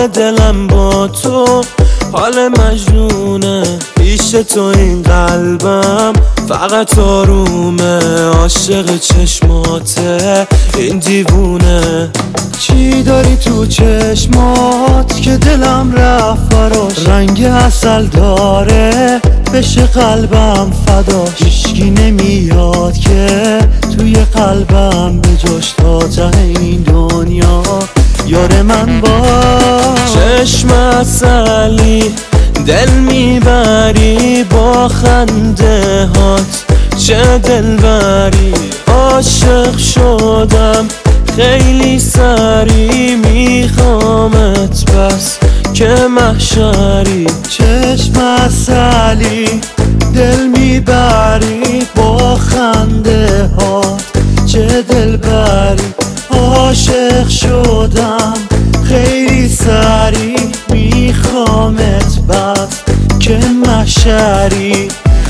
حال دلم با تو حال مجنونه، پیش تو این قلبم فقط آرومه، عاشق چشماته این دیوونه. چی داری تو چشمات که دلم رفت براش، رنگ عسل داره بشه قلبم فداش، هیچکی نمیاد که توی قلبم بجاش، تا ته این دنیا یار من باش. چشم عسلی دل میبری با خنده هات، چه دلبری عاشق شدم خیلی سری، میخوامت بس که محشری. چشم عسلی دل میبری با خنده هات، چه دلبری عاشق شدم خیلی سری، میخوامت بس که محشری.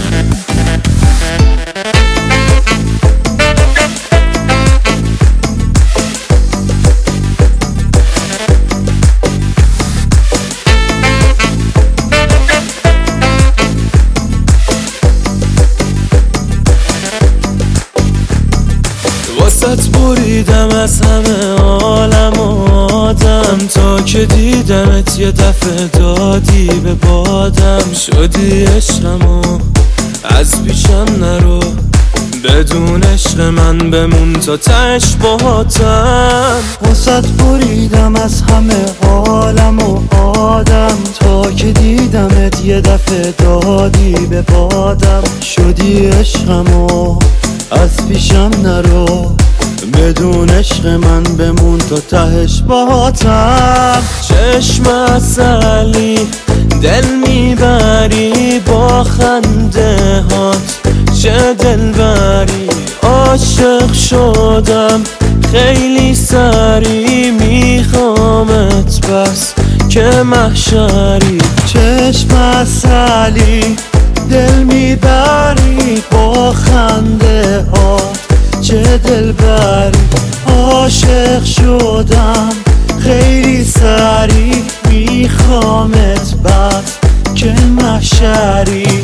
واسط بریدم از همه عالم و آدم، تا که دیدمت یه دفعه دادی به بادم، شدی عشقم و از پیشم نرو، بدون عشق من بمون تا تهش باهاتم. واسط بریدم از همه عالم و آدم، تا که دیدمت یه دفعه دادی به بادم، شدی عشقم و از پیشم نرو، بدون عشق من بمون تا تهش باهاتم. چشم عسلی دل میبری با خنده هات، چه دلبری عاشق شدم خیلی سری، میخوامت بس که محشری. چشم عسلی دل میبری با خنده هات، چه دلبری عاشق شدم خیلی سری، میخوامت بس که محشری.